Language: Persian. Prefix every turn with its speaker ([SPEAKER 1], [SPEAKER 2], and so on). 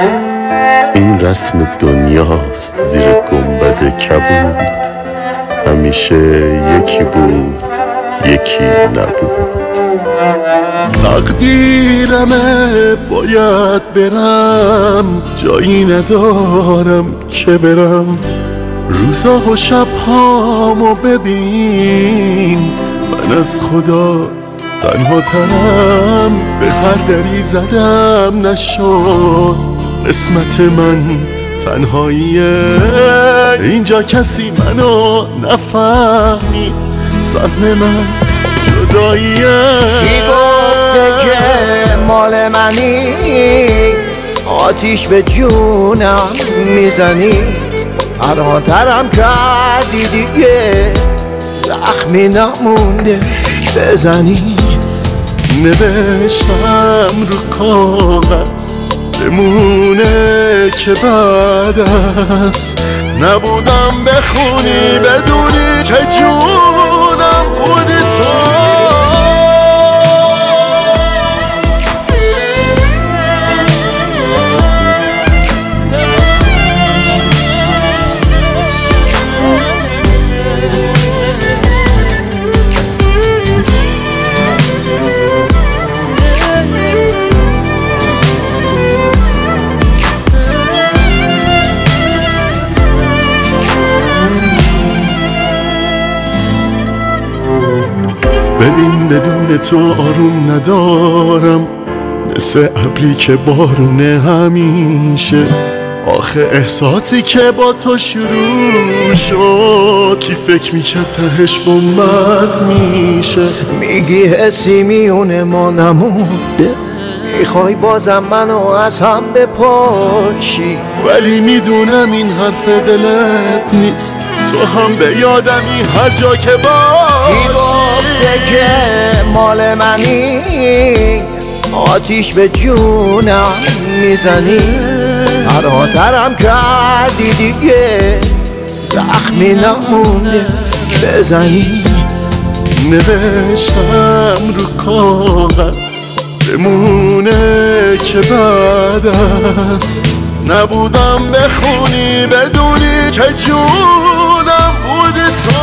[SPEAKER 1] این رسم دنیاست زیر گنبد کبود، همیشه یکی بود یکی نبود. تقدیرمه باید برم، جایی ندارم که برم. روزا و شبهامو ببین، من از خدا تنها ترم. به هر دری زدم نشد، قسمت من تنهاییه. اینجا کسی منو نفهمید، سهم من جداییه.
[SPEAKER 2] کی گفته که مال منی، آتیش به جونم میزنی. فراترم کردی دیگه، زخمی نمونده بزنی.
[SPEAKER 1] نوشتم رو کاغذ بمونه که بعد است، نبودم بخونی بدونی که جونم بودی تو. ببین بدون تو آروم ندارم، مثل ابری که بارونه همیشه. آخه احساسی که با تو شروع شد، کی فکر میکرد تهش بنبست میشه.
[SPEAKER 2] میگی حسی میونه ما نمونده، میخوای بازم منو از هم بپاچی.
[SPEAKER 1] ولی میدونم این حرف دلت نیست، تو هم به یادمی هر جا که باشی.
[SPEAKER 2] کی گفته که مال منی، آتیش به جونم میزنی. فراترم کردی دیگه، زخمی نمونده بزنی.
[SPEAKER 1] نوشتم رو کاغذ بمونه که بعد است، نبودم بخونی بدونی که جونم بودی تو.